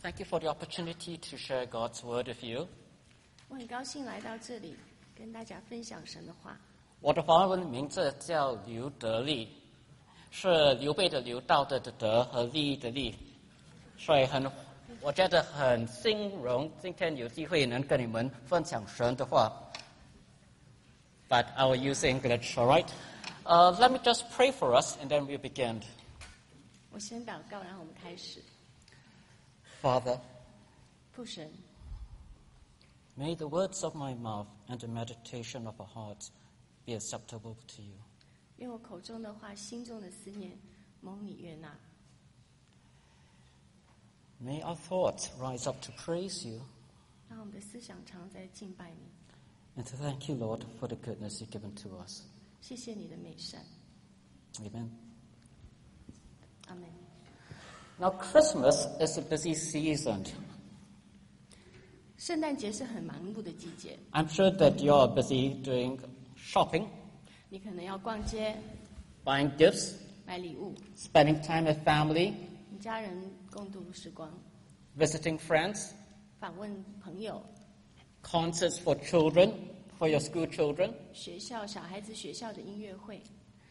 Thank you for the opportunity to share God's word with you. 我很高兴来到这里，跟大家分享神的话。 我的华文名字叫刘德利，是刘备的刘，道德的德和利益的利，所以我觉得很欣荣，今天有机会能跟你们分享神的话。But I will use English, all right? Let me just pray for us, and then we'll begin. 我先祷告，然后我们开始。 Father, 父神， may the words of my mouth and the meditation of our hearts be acceptable to you. 愿我口中的话、心中的思念，蒙你悦纳。 May our thoughts rise up to praise you 让我们的思想常在敬拜你。 and to thank you, Lord, for the goodness you've given to us. 谢谢你的美善， Amen. 阿门。 Now, Christmas is a busy season. 圣诞节是很忙碌的季节， I'm sure that you're busy doing shopping, 你可能要逛街、 buying gifts, 买礼物， spending time with family, 与家人共度时光， visiting friends, 访问朋友， concerts for children, for your school children. 学校小孩子学校的音乐会。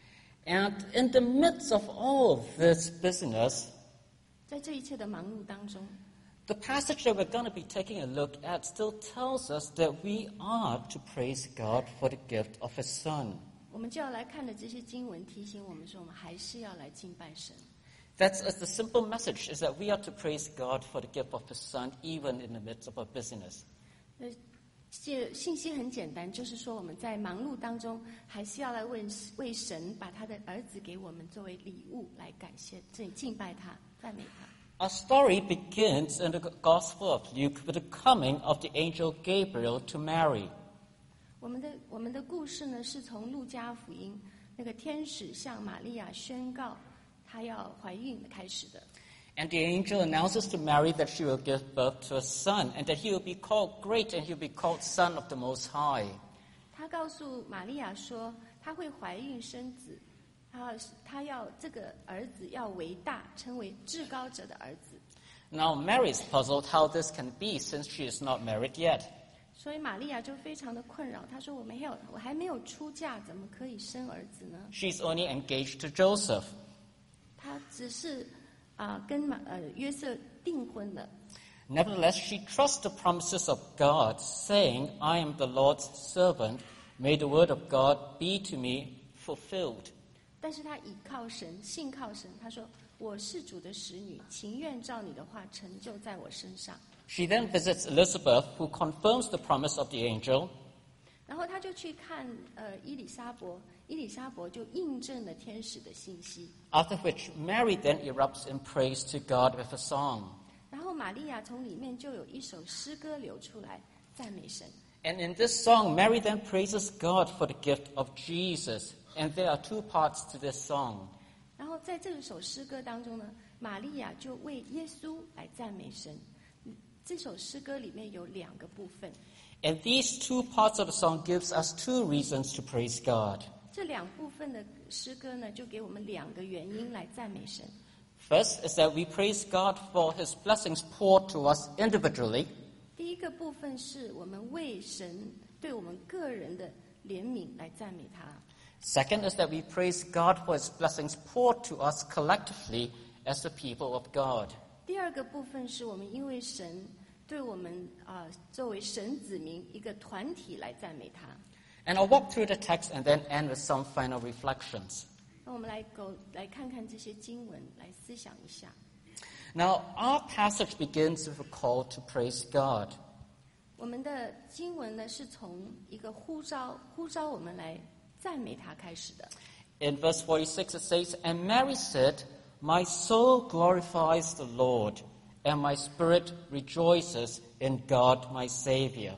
And in the midst of all this business, 在这一切的忙碌当中， the passage that we're going to be taking a look at still tells us that we are to praise God for the gift of His Son. 我们就要来看的这些经文提醒我们说，我们还是要来敬拜神。 That's the simple message, is that we are to praise God for the gift of His Son, even in the midst of our business. 这信息很简单，就是说我们在忙碌当中，还是要来为神把他的儿子给我们作为礼物来感谢、敬拜他、赞美他。 Our story begins in the Gospel of Luke with the coming of the angel Gabriel to Mary. 我们的故事呢，是从路加福音那个天使向玛利亚宣告她要怀孕开始的。 And the angel announces to Mary that she will give birth to a son, and that he will be called great, and he will be called Son of the Most High. 他告诉玛利亚说，她会怀孕生子，她要这个儿子要为大，称为至高者的儿子。 Now Mary is puzzled how this can be, since she is not married yet. 所以玛利亚就非常的困扰，她说我还没有出嫁，怎么可以生儿子呢？ She's only engaged to Joseph. 她只是跟约瑟订婚了。 Nevertheless, she trusts the promises of God, saying, I am the Lord's servant. May the word of God be to me fulfilled. 但是她倚靠神，信靠神，她说我是主的使女，情愿照你的话成就在我身上。 She then visits Elizabeth, who confirms the promise of the angel. 然后她就去看伊丽莎伯，伊丽莎伯就印证了天使的信息。 After which, Mary then erupts in praise to God with a song. 然后玛利亚从里面就有一首诗歌流出来，赞美神。 And in this song, Mary then praises God for the gift of Jesus. And there are two parts to this song. 然后在这首诗歌当中呢，玛利亚就为耶稣来赞美神。这首诗歌里面有两个部分， And these two parts of the song gives us two reasons to praise God. 这两部分的诗歌呢，就给我们两个原因来赞美神。 First is that we praise God for His blessings poured to us individually. 第一个部分是我们为神对我们个人的怜悯来赞美他。 Second is that we praise God for His blessings poured to us collectively as the people of God. 第二个部分是我们因为神对我们作为神子民一个团体来赞美他。 And I'll walk through the text and then end with some final reflections. 那我们来看看这些经文，来思想一下。 Now, our passage begins with a call to praise God. 我们的经文呢，是从一个呼召我们来赞美他开始的。 In verse 46 it says, And Mary said, My soul glorifies the Lord, and my spirit rejoices in God my Savior.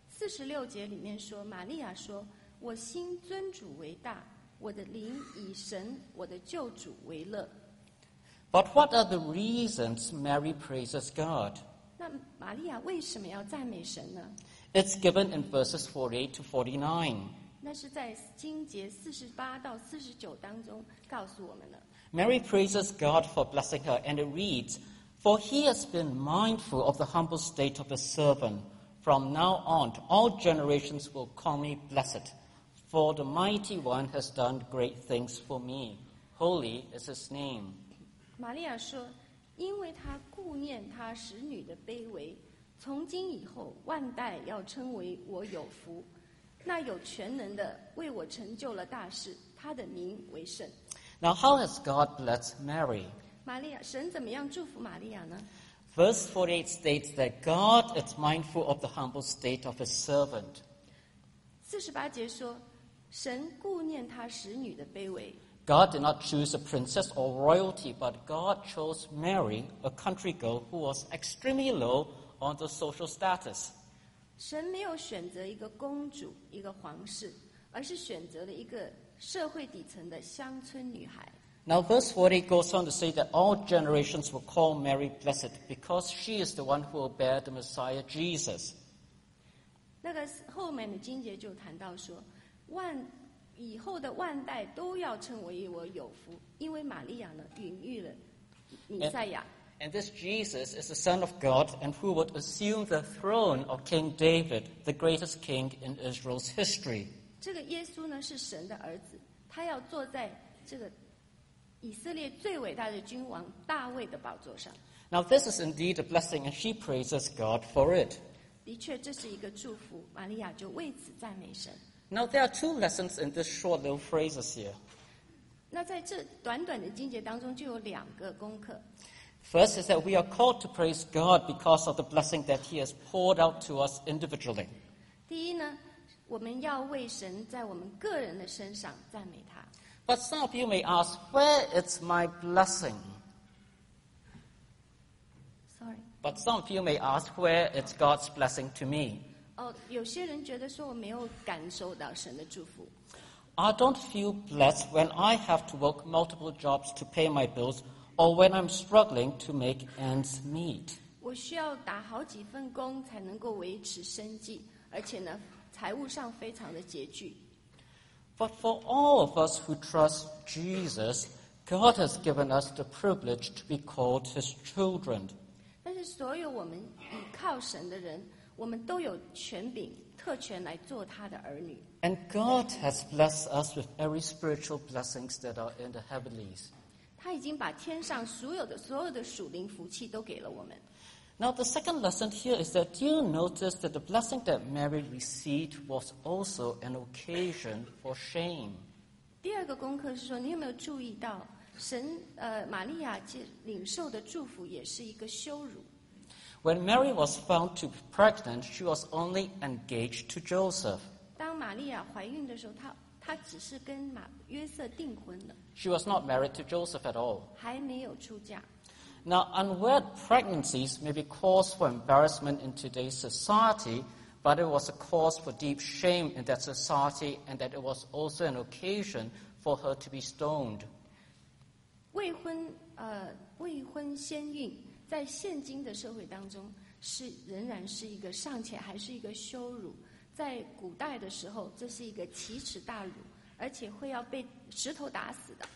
46节里面说，玛利亚说：“我心尊主为大，我的灵以神我的救主为乐。” But what are the reasons Mary praises God? 那玛利亚为什么要赞美神呢？ It's given in verses 48 to 49. 那是在经节48到49当中告诉我们的。 Mary praises God for blessing her, and it reads, For he has been mindful of the humble state of his servant. From now on, all generations will call me blessed. For the mighty one has done great things for me. Holy is his name. 玛利亚说：“因为他顾念他使女的卑微，从今以后万代要称为我有福。那有全能的为我成就了大事，他的名为圣。” Now, how has God blessed Mary? 玛利亚，神怎么样祝福玛利亚呢？ Verse 48 states that God is mindful of the humble state of his servant. 48节说，神顾念他使女的卑微。 God did not choose a princess or royalty, but God chose Mary, a country girl who was extremely low on the social status. 神没有选择一个公主、一个皇室，而是选择了一个社会底层的乡村女孩。 Now, verse 40 goes on to say that all generations will call Mary blessed because she is the one who will bear the Messiah, Jesus. 那个后面的经节就谈到说，以后的万代都要称为我有福，因为玛利亚呢孕育了弥赛亚。 And this Jesus is the Son of God and who would assume the throne of King David, the greatest king in Israel's history. 这个耶稣呢是神的儿子，他要坐在这个以色列最伟大的君王大卫的宝座上。 Now, this is indeed a blessing, and she praises God for it. 的确，这是一个祝福，玛利亚就为此赞美神。 Now, there are two lessons in this short little phrases here. 那在这短短的经节当中，就有2个功课。 First is that we are called to praise God because of the blessing that He has poured out to us individually. 第一呢，我们要为神在我们个人的身上赞美他。 But some of you may ask, where is my blessing? Sorry， But some of you may ask, where is God's blessing to me? 有些人觉得说我没有感受到神的祝福。 I don't feel blessed when I have to work multiple jobs to pay my bills or when I'm struggling to make ends meet. 我需要打好几份工才能够维持生计，而且呢，财务上非常的拮据。 But for all of us who trust Jesus, God has given us the privilege to be called His children. 但是所有我们倚靠神的人，我们都有权柄、特权来做他的儿女。 And God has blessed us with every spiritual blessings that are in the heavenlies. 他已经把天上所有的属灵福气都给了我们。 Now, the second lesson here is that you notice that the blessing that Mary received was also an occasion for shame. 第2个功课是说，你有没有注意到，玛利亚领受的祝福也是一个羞辱。 When Mary was found to be pregnant, she was only engaged to Joseph. 当玛利亚怀孕的时候，她只是跟约瑟订婚了， She was not married to Joseph at all. 还没有出嫁。 Now, unwed pregnancies may be cause for embarrassment in today's society, but it was a cause for deep shame in that society, and that it was also an occasion for her to be stoned. 未婚先孕，在现今的社会当中，仍然是一个尚且还是一个羞辱。在古代的时候，这是一个奇耻大辱，而且会要被石头打死的。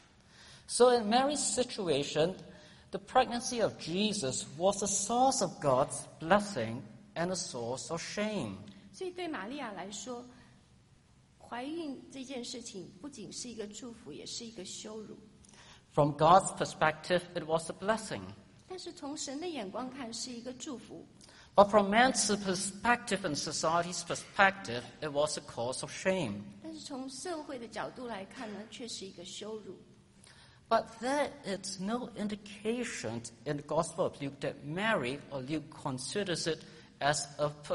So in Mary's situation, the pregnancy of Jesus was a source of God's blessing and a source of shame. 所以对玛利亚来说，怀孕这件事情不仅是一个祝福，也是一个羞辱。 From God's perspective, it was a blessing. 但是从神的眼光看，是一个祝福。 But from man's perspective and society's perspective, it was a cause of shame. 但是从社会的角度来看呢，却是一个羞辱。 But there is no indication in the Gospel of Luke that Mary or Luke considers it as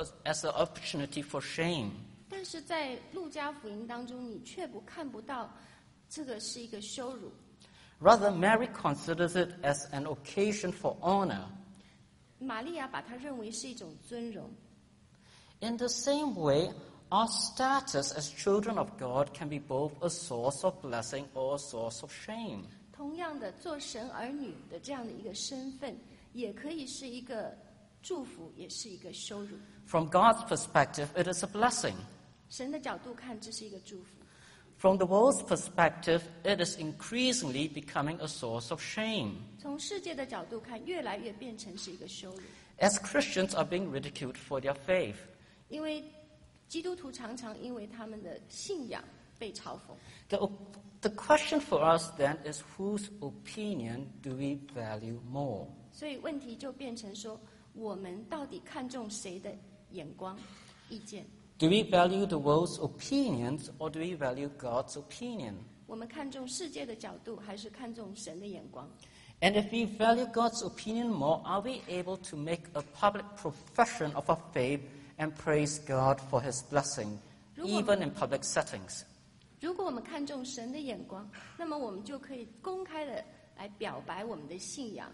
an opportunity for shame. 但是在路加福音当中，你却看不到这个是一个羞辱。 Rather, Mary considers it as an occasion for honor. 玛利亚把它认为是一种尊荣。 In the same way, our status as children of God can be both a source of blessing or a source of shame. 同样的，做神儿女的这样的一个身份，也可以是一个祝福，也是一个羞辱。 From God's perspective, it is a blessing. 神的角度看，这是一个祝福。 From the world's perspective, it is increasingly becoming a source of shame. 从世界的角度看，越来越变成是一个羞辱， As Christians are being ridiculed for their faith. 因为基督徒常常因为他们的信仰被嘲讽。 The question for us then is, whose opinion do we value more? 所以问题就变成说，我们到底看重谁的眼光、意见？ Do we value the world's opinions or do we value God's opinion? 我们看重世界的角度，还是看重神的眼光？ And if we value God's opinion more, are we able to make a public profession of our faith and praise God for His blessing, even in public settings? 如果我们看重神的眼光，那么我们就可以公开的来表白我们的信仰。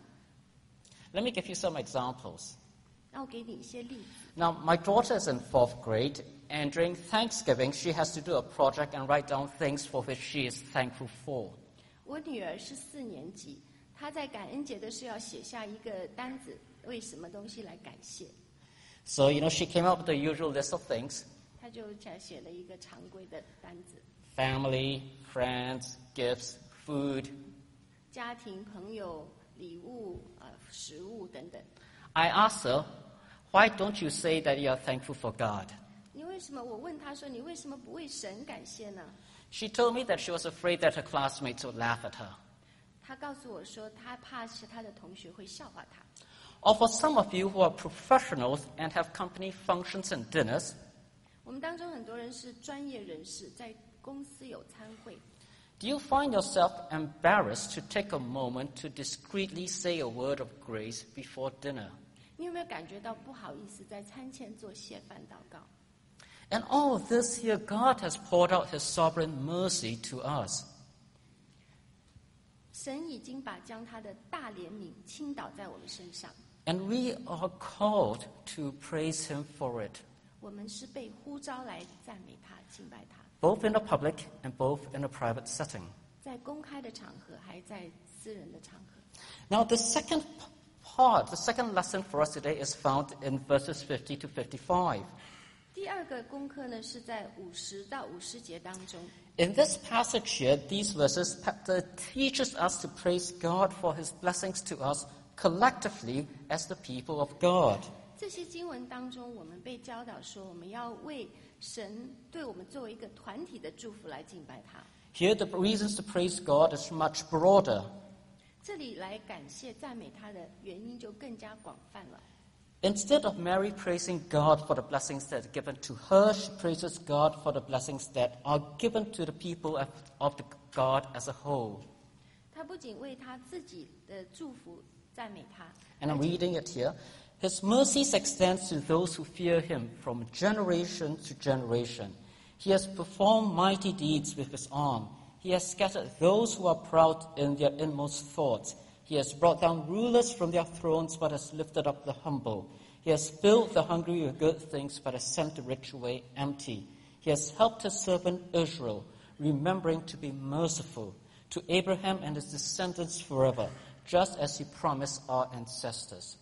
Let me give you some examples. 那我给你一些例子。 Now, my daughter is in 4th grade, and during Thanksgiving, she has to do a project and write down things for which she is thankful for. 我女儿是4年级，她在感恩节的时候要写下一个单子，为什么东西来感谢。 So, she came up with the usual list of things: 她就写了一个常规的单子， family, friends, gifts, food. 家庭、朋友、礼物、食物等等。 I asked her, why don't you say that you are thankful for God? 我问她说，你为什么不为神感谢呢？ She told me that she was afraid that her classmates would laugh at her. 她告诉我说，她怕是她的同学会笑话她。 Or for some of you who are professionals and have company functions and dinners, 我们当中很多人是专业人士，在公司有参会。 do you find yourself embarrassed to take a moment to discreetly say a word of grace before dinner? 你有没有感觉到不好意思在餐前做谢饭祷告？ And all of this here, God has poured out His sovereign mercy to us. 神已经将他的大怜悯倾倒在我们身上， And we are called to praise Him for it, 我们是被呼召来赞美他、敬拜他， both in the public and both in a private setting. 在公开的场合，还在私人的场合。 Now, the second lesson for us today is found in verses 50 to 55. 第二个功课呢，是在50到50节当中。 In this passage here, these verses teaches us to praise God for His blessings to us collectively as the people of God. 这些经文当中，我们被教导说，我们要为神对我们作为一个团体的祝福来敬拜他。 Here, the reasons to praise God is much broader. 这里来感谢、赞美他的原因就更加广泛了。 Instead of Mary praising God for the blessings that are given to her, she praises God for the blessings that are given to the people of God as a whole. 他不仅为他自己的祝福赞美他， And I'm reading it here. His mercies extends to those who fear Him from generation to generation. He has performed mighty deeds with His arm. He has scattered those who are proud in their inmost thoughts. He has brought down rulers from their thrones, but has lifted up the humble. He has filled the hungry with good things, but has sent the rich away empty. He has helped His servant Israel, remembering to be merciful to Abraham and his descendants forever, just as He promised our ancestors.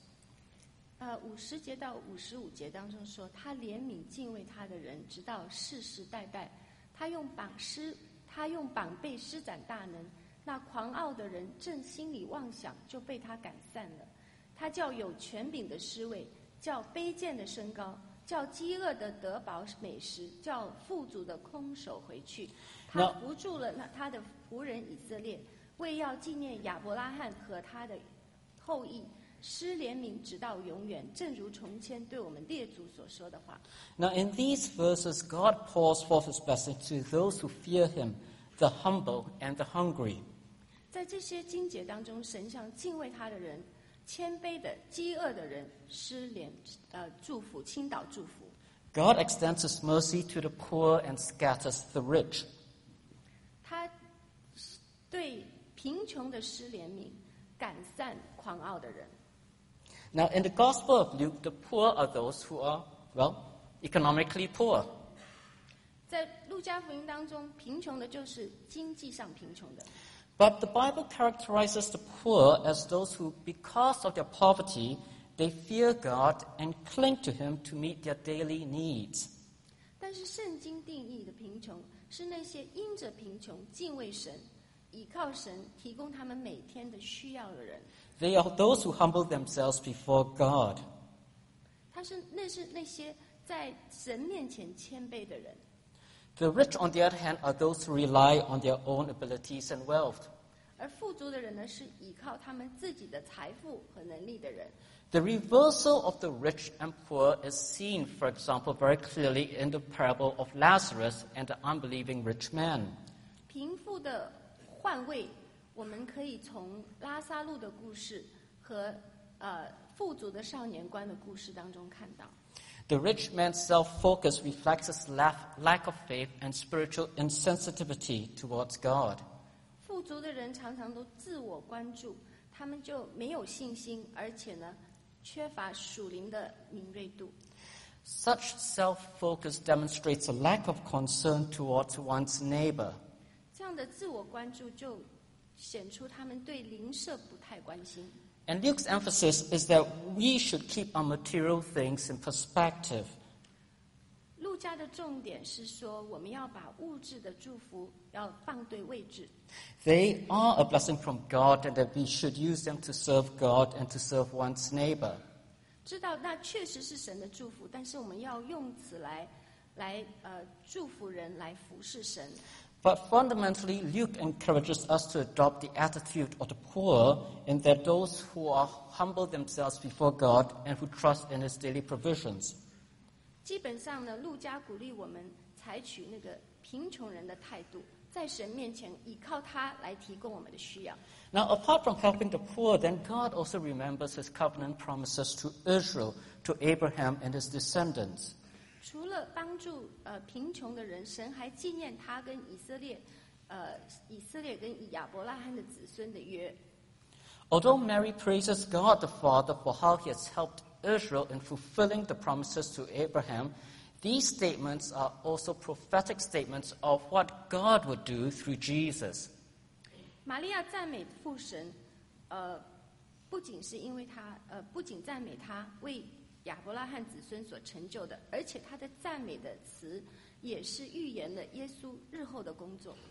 50节到55节当中说，他怜悯敬畏他的人，直到世世代代。他用膀臂施展大能。那狂傲的人正心里妄想，就被他赶散了。他叫有权柄的失位，叫卑贱的升高，叫饥饿的得饱美食，叫富足的空手回去。他扶住了他的仆人以色列，为要纪念亚伯拉罕和他的后裔，施怜悯直到永远，正如从前对我们列祖所说的话。 Now, in these verses, God pours forth His blessing to those who fear Him, the humble and the hungry. 在这些经节当中，神向敬畏他的人、谦卑的、饥饿的人施祝福、倾倒祝福。 God extends His mercy to the poor and scatters the rich. 他对贫穷的施怜悯，赶散狂傲的人。 Now, in the Gospel of Luke, the poor are those who are, economically poor. 在路加福音当中，贫穷的就是经济上贫穷的。 But the Bible characterizes the poor as those who, because of their poverty, they fear God and cling to Him to meet their daily needs. 但是圣经定义的贫穷是那些因着贫穷敬畏神，倚靠神提供他们每天的需要的人。 They are those who humble themselves before God. 那是那些在神面前谦卑的人。 The rich, on the other hand, are those who rely on their own abilities and wealth. 而富足的人呢，是倚靠他们自己的财富和能力的人。 The reversal of the rich and poor is seen, for example, very clearly in the parable of Lazarus and the unbelieving rich man. 贫富的换位，我们可以从拉撒路的故事和富足的少年官的故事当中看到。 The rich man's self-focus reflects his lack of faith and spiritual insensitivity towards God. 富足的人常常都自我关注，他们就没有信心，而且呢，缺乏属灵的敏锐度。 Such self-focus demonstrates a lack of concern towards one's neighbor. 这样的自我关注就显出他们对邻舍不太关心。 And Luke's emphasis is that we should keep our material things in perspective. 路加的重点是说，我们要把物质的祝福要放对位置。 They are a blessing from God, and that we should use them to serve God and to serve one's neighbor. 知道那确实是神的祝福，但是我们要用此来祝福人，来服侍神。 But fundamentally, Luke encourages us to adopt the attitude of the poor, in that those who are humble themselves before God and who trust in His daily provisions. 基本上呢，路加鼓励我们采取那个贫穷人的态度，在神面前依靠他来提供我们的需要。 Now, apart from helping the poor, then God also remembers His covenant promises to Israel, to Abraham and his descendants. 除了帮助贫穷的人，神还纪念他跟以色列跟亚伯拉罕的子孙的约。 Although Mary praises God the Father for how He has helped Israel in fulfilling the promises to Abraham, these statements are also prophetic statements of what God would do through Jesus. 玛利亚赞美父神，不仅是因为不仅赞美他为亚伯拉罕子孙所成就的，而且他的赞美的词也是预言了耶稣日后的工作。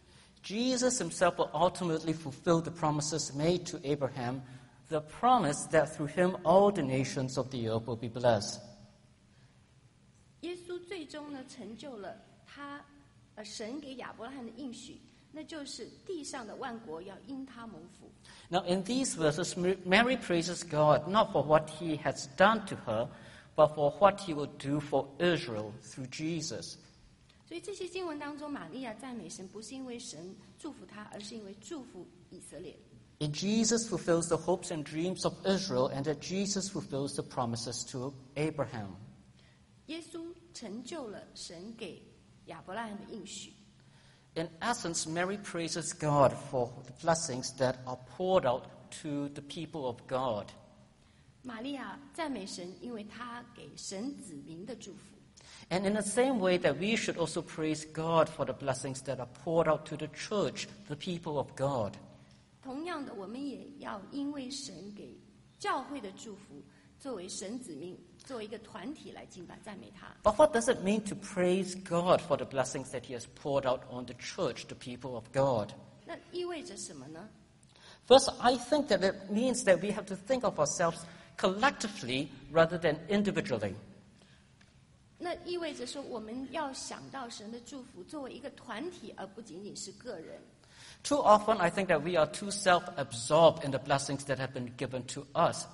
Jesus Himself will ultimately fulfill the promises made to Abraham, the promise that through Him all the nations of the earth will be blessed. 耶稣最终呢，成就了神给亚伯拉罕的应许，那就是地上的万国要因他蒙福。 Now, in these verses, Mary praises God not for what He has done to her, but for what He will do for Israel through Jesus. 所以这些经文当中，玛利亚赞美神，不是因为神祝福她，而是因为祝福以色列。 In Jesus fulfills the hopes and dreams of Israel, and that Jesus fulfills the promises to Abraham. 耶稣成就了神给亚伯拉罕的应许。 In essence, Mary praises God for the blessings that are poured out to the people of God. 玛利亚赞美神，因为她给神子民的祝福。 And in the same way that we should also praise God for the blessings that are poured out to the church, the people of God. 同样的，我们也要因为神给教会的祝福，作为神子民，作为一个团体来敬拜赞美他。 But what does it mean to praise God for the blessings that He has poured out on the church, the people of God? 那意味着什么呢？ First, I think that it means that we have to think of ourselves collectively rather than individually. 那意味着说，我们要想到神的祝福，作为一个团体，而不仅仅是个人。 Too often, I think that we are too self-absorbed in the blessings that have been given to us.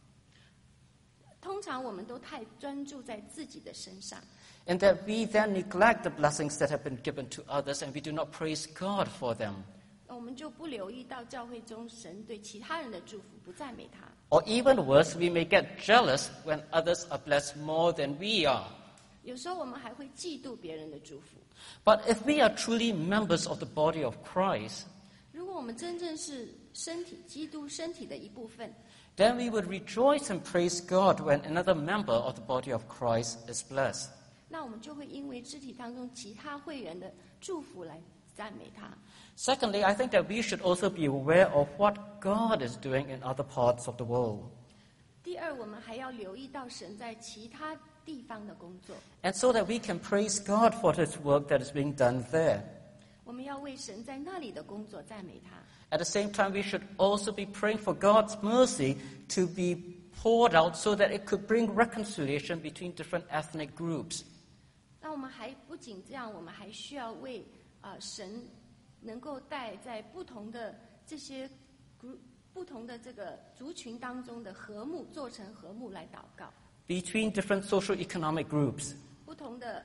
通常我们都太专注在自己的身上， And that we then neglect the blessings that have been given to others, and we do not praise God for them. 我们就不留意到教会中神对其他人的祝福，不赞美他。 Or even worse, we may get jealous when others are blessed more than we are. 有时候我们还会嫉妒别人的祝福。 But if we are truly members of the body of Christ, 如果我们真正是基督身体的一部分， then we would rejoice and praise God when another member of the body of Christ is blessed. 那我们就会因为肢体当中其他会员的祝福来赞美他。 Secondly, I think that we should also be aware of what God is doing in other parts of the world. 第第二，我们还要留意到神在其他地方的工作。 And so that we can praise God for His work that is being done there. 我们要为神在那里的工作赞美他。 At the same time, we should also be praying for God's mercy to be poured out so that it could bring reconciliation between different ethnic groups. 那我们还不仅这样，我们还需要为神能够带在不同的这些不同的这个族群当中的和睦做成和睦来祷告。 Between different social economic groups. 不同的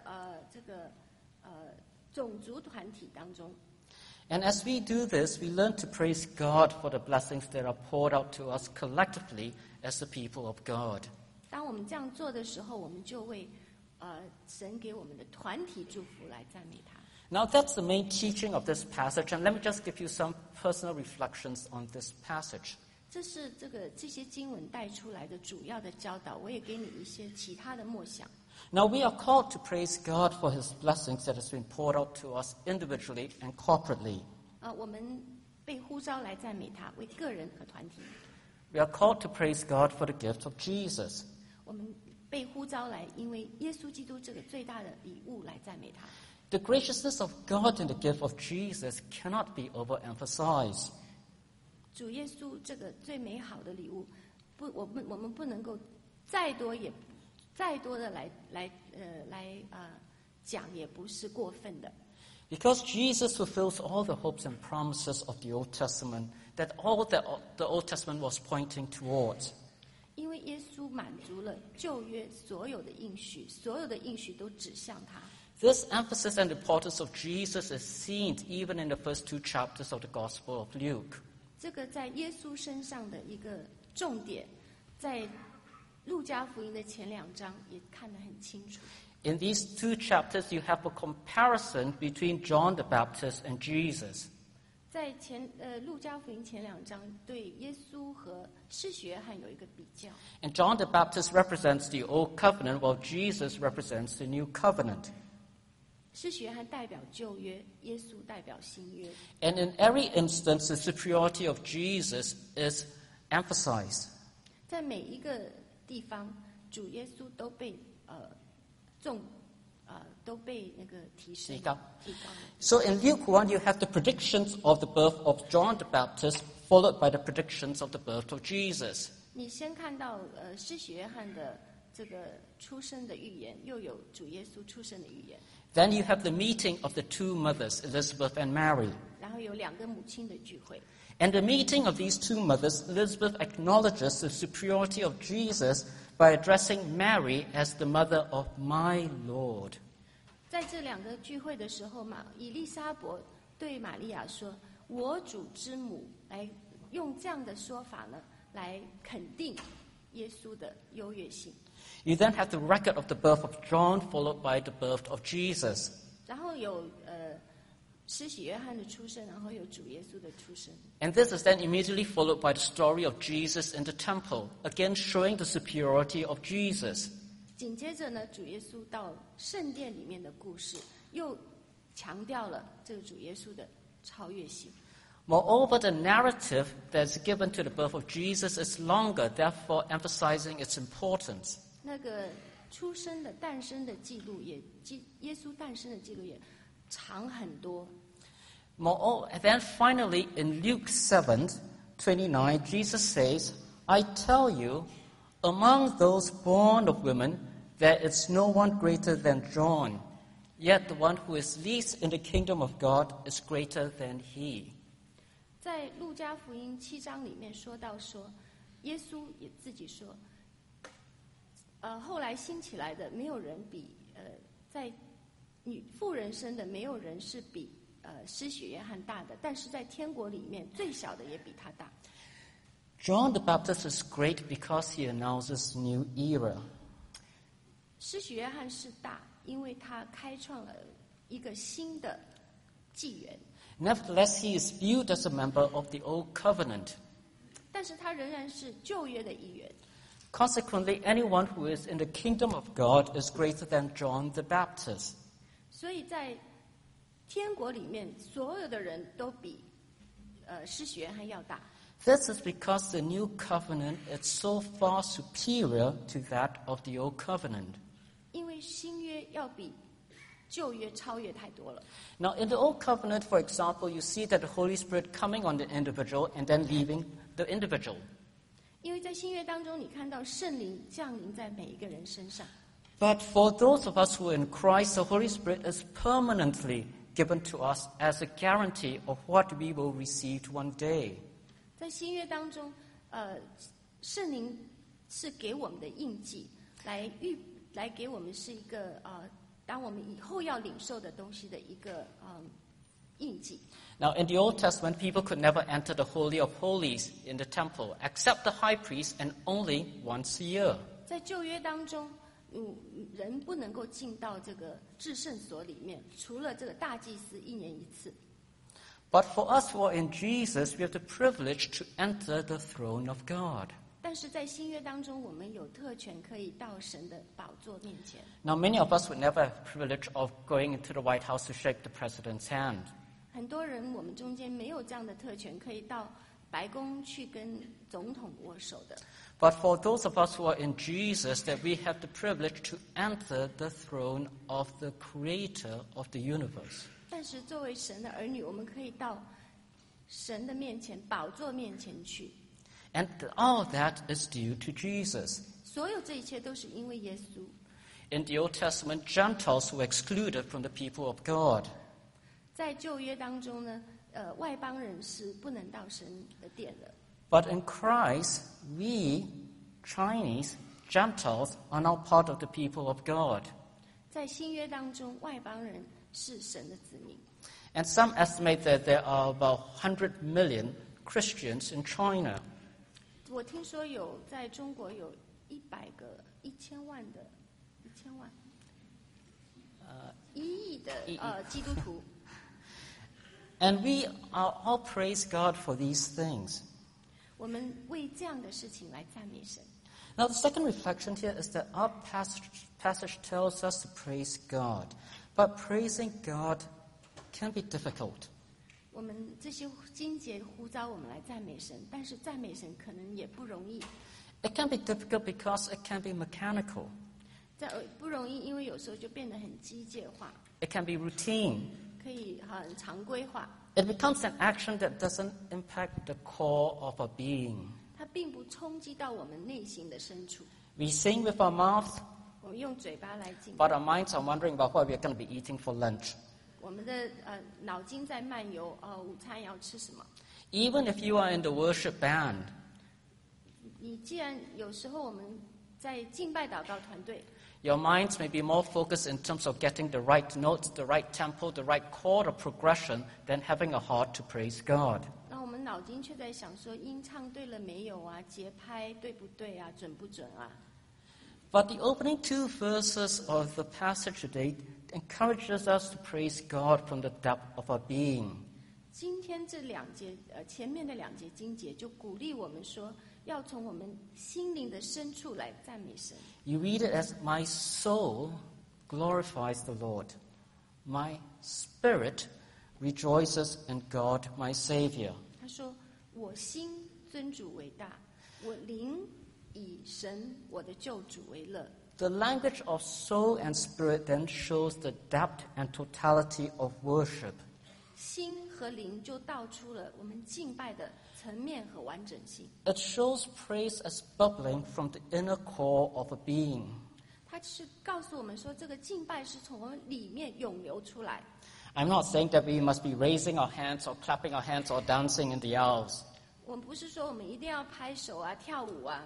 种族团体当中。 And as we do this, we learn to praise God for the blessings that are poured out to us collectively as the people of God. 当我们这样做的时候，我们就为神给我们的团体祝福来赞美他。 Now that's the main teaching of this passage, and let me just give you some personal reflections on this passage. 这是这些经文带出来的主要的教导，我也给你一些其他的默想。 Now we are called to praise God for His blessings that has been poured out to us individually and corporately. 我们被呼召来赞美他，为个人和团体。 We are called to praise God for the gift of Jesus. 我们被呼召来，因为耶稣基督这个最大的礼物来赞美他。 The graciousness of God in the gift of Jesus cannot be overemphasized. 主耶稣这个最美好的礼物，我们不能够再多的来讲，也不是过分的。 Because Jesus fulfills all the hopes and promises of the Old Testament that all the Old Testament was pointing towards. 因为耶稣满足了旧约所有的应许，所有的应许都指向他。 This emphasis and importance of Jesus is seen even in the first 2 chapters of the Gospel of Luke. 这个在耶稣身上的一个重点，在路加福音的前2章也看得很清楚。 In these 2 chapters, you have a comparison between John the Baptist and Jesus. 在路加福音前2章对耶稣和施洗约翰有一个比较。 And John the Baptist represents the Old Covenant, while Jesus represents the New Covenant. 施洗约翰代表旧约，耶稣代表新约。 And in every instance, the superiority of Jesus is emphasized. 在每一个地方，主耶稣都被那个提升提高。 提高了。 So in Luke 1, you have the predictions of the birth of John the Baptist, followed by the predictions of the birth of Jesus. 你先看到施洗约翰的这个出生的预言，又有主耶稣出生的预言， Then you have the meeting of the 2 mothers, Elizabeth and Mary. 然后有2个母亲的聚会。 And the meeting of these 2 mothers, Elizabeth acknowledges the superiority of Jesus by addressing Mary as the mother of my Lord. 在这2个聚会的时候，以利沙伯对玛利亚说：“我主之母。”来用这样的说法呢，来肯定耶稣的优越性。 You then have the record of the birth of John, followed by the birth of Jesus. 然后有施洗约翰的出生，然后有主耶稣的出生。 And this is then immediately followed by the story of Jesus in the temple, again showing the superiority of Jesus. 紧接着呢，主耶稣到圣殿里面的故事，又强调了这个主耶稣的超越性。 Moreover, the narrative that's given to the birth of Jesus is longer, therefore emphasizing its importance. 那个出生的诞生的记录耶稣诞生的记录也长很多。 Moreover, and then finally in Luke 7:29, Jesus says, I tell you, among those born of women, there is no one greater than John. Yet the one who is least in the kingdom of God is greater than he. 在路加福音7章里面说到说，耶稣也自己说，后来兴起来的没有人比在妇人生的没有人是比施洗约翰大的，但是在天国里面最小的也比他大。 John the Baptist is great because he announces new era. 施洗约翰是大，因为他开创了一个新的纪元。 Nevertheless, he is viewed as a member of the Old Covenant. 但是他仍然是旧约的一员。 Consequently, anyone who is in the kingdom of God is greater than John the Baptist. 所以在天国里面，所有的人都比施洗约翰要大。 This is because the new covenant is so far superior to that of the old covenant. 因为新约要比旧约超越太多了。 Now, in the old covenant, for example, you see that the Holy Spirit coming on the individual and then leaving the individual. 因为在新约当中，你看到圣灵降临在每一个人身上。 But for those of us who are in Christ, the Holy Spirit is permanently given to us as a guarantee of what we will receive one day. 在新约当中，圣灵是给我们的印记，来给我们是一个当我们以后要领受的东西的一个印记。 Now, in the Old Testament, people could never enter the Holy of Holies in the temple, except the high priest, and only once a year. 在旧约当中，人不能够进到这个至圣所里面，除了这个大祭司1年1次。 But for us who are in Jesus, we have the privilege to enter the throne of God. 但是在新约当中，我们有特权可以到神的宝座面前。 Now, many of us would never have the privilege of going into the White House to shake the president's hand. 很多人我们中间没有这样的特权，可以到白宫去跟总统握手的。 But for those of us who are in Jesus, that we have the privilege to enter the throne of the Creator of the universe. 但是作为神的儿女，我们可以到神的面前、宝座面前去。 And all that is due to Jesus. 所有这一切都是因为耶稣。 In the Old Testament, Gentiles were excluded from the people of God. 在旧约当中呢，外邦人是不能到神的殿的。 But in Christ, we, Chinese, Gentiles, are now part of the people of God. 在新约当中，外邦人是神的子民。 And some estimate that there are about 100 million Christians in China. 我听说在中国有1000万1亿的基督徒。 And we are all praise God for these things. 我们为这样的事情来赞美神。 Now, the second reflection here is that our passage tells us to praise God. But praising God can be difficult. 我们这些经节呼召我们来赞美神，但是赞美神可能也不容易。 It can be difficult because it can be mechanical. 不容易，因为有时候就变得很机械化， It can be routine. 可以很常规化。 It becomes an action that doesn't impact the core of our being. 它并不冲击到我们内心的深处。 We sing with our mouth, 我们用嘴巴来敬， but our minds are wondering about what we're going to be eating for lunch. 我们的脑筋在漫游，午餐要吃什么？ Even if you are in the worship band, 你既然有时候我们在敬拜祷告团队， your minds may be more focused in terms of getting the right notes, the right tempo, the right chord or progression than having a heart to praise God. 那我们脑筋却在想说音唱对了没有啊，节拍对不对啊，准不准啊？ But the opening 2 verses of the passage today encourages us to praise God from the depth of our being. 今天这2节，前面的2节经节就鼓励我们说，要从我们心灵的深处来赞美神。 You read it as, my soul glorifies the Lord. My spirit rejoices in God, my Savior. 他说：“我心尊主为大，我灵以神我的救主为乐。” The language of soul and spirit then shows the depth and totality of worship. 心和灵就道出了我们敬拜的层面和完整性。 It shows praise as bubbling from the inner core of a being. 它是告诉我们说，这个敬拜是从我们里面涌流出来。 I'm not saying that we must be raising our hands or clapping our hands or dancing in the aisles. 我们不是说我们一定要拍手啊、跳舞啊。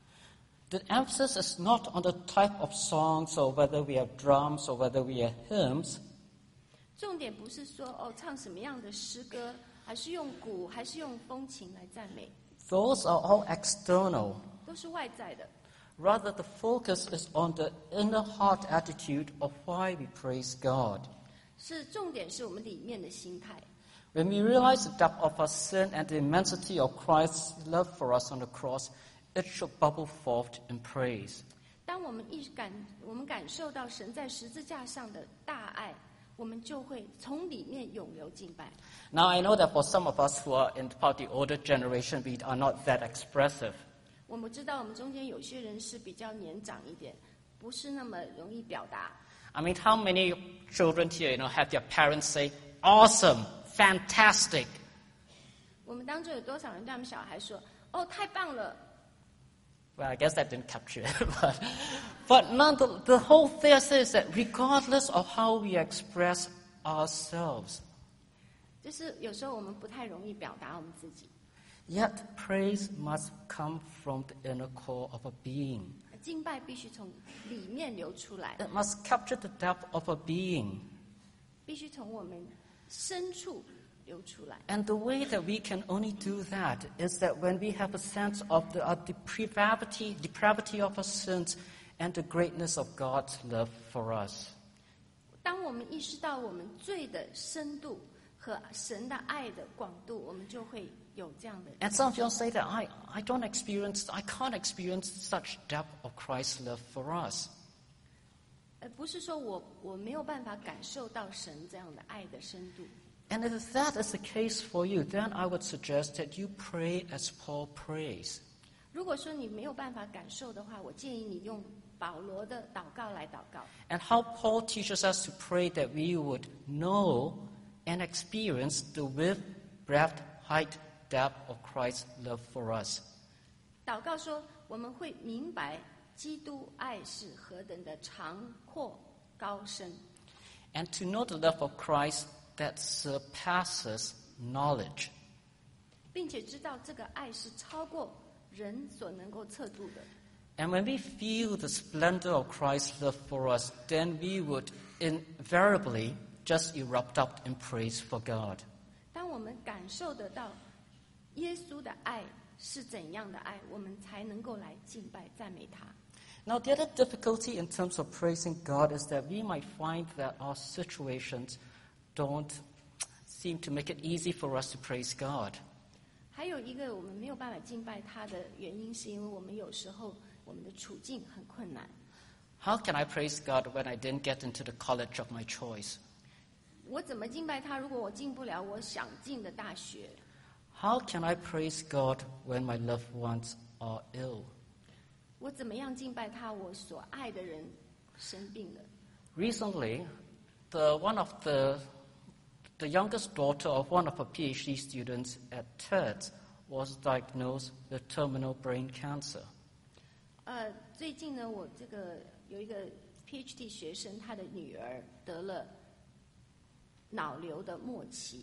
The emphasis is not on the type of songs or whether we have drums or whether we have hymns. 重点不是说唱什么样的诗歌，还是用鼓，还是用风琴来赞美， Those are all external. 都是外在的。 Rather, the focus is on the inner heart attitude of why we praise God. 是重点是我们里面的心态。 When we realize the depth of our sin and the immensity of Christ's love for us on the cross, it should bubble forth in praise. 当我们感受到神在十字架上的大爱， 我们就会从里面涌流敬拜。 Now, I know that for some of us who are in part the older generation, we are not that expressive. 我们知道我们中间有些人是比较年长一点，不是那么容易表达。 I mean, how many children here, have their parents say, awesome, fantastic? 我们当中有多少人对他们小孩说：“哦，太棒了 Well, I guess that didn't capture it. But none, the whole thing is that regardless of how we express ourselves, 就是有时候我们不太容易表达我们自己。 yet praise must come from the inner core of a being. 敬拜必须从里面流出来， It must capture the depth of a being. 必须从我们深处流出来。 And the way that we can only do that is that when we have a sense of the depravity of our sins and the greatness of God's love for us. 当我们意识到我们罪的深度和神的爱的广度，我们就会有这样的。 And some of you say that I can't experience such depth of Christ's love for us. 不是说我没有办法感受到神这样的爱的深度。 And if that is the case for you, then I would suggest that you pray as Paul prays. 如果说你没有办法感受的话，我建议你用保罗的祷告来祷告。 And how Paul teaches us to pray that we would know and experience the width, breadth, height, depth of Christ's love for us. 祷告说，我们会明白基督爱是何等的长阔高深， And to know the love of Christ that surpasses knowledge. 并且知道这个爱是超过人所能够测度的。 And when we feel the splendor of Christ's love for us, then we would invariably just erupt out in praise for God. 当我们感受得到耶稣的爱是怎样的爱，我们才能够来敬拜赞美他。 Now, the other difficulty in terms of praising God is that we might find that our situations don't seem to make it easy for us to praise God. 还有一个我们没有办法敬拜他的原因，是因为我们有时候我们的处境很困难。 How can I praise God when I didn't get into the college of my choice? 我怎么敬拜他？如果我进不了我想进的大学， How can I praise God when my loved ones are ill? 我怎么样敬拜他？我所爱的人生病了。 Recently, one of the youngest daughter of one of our PhD students at TED was diagnosed with terminal brain cancer. 最近呢，我有一个 PhD 学生，他的女儿得了脑瘤的末期。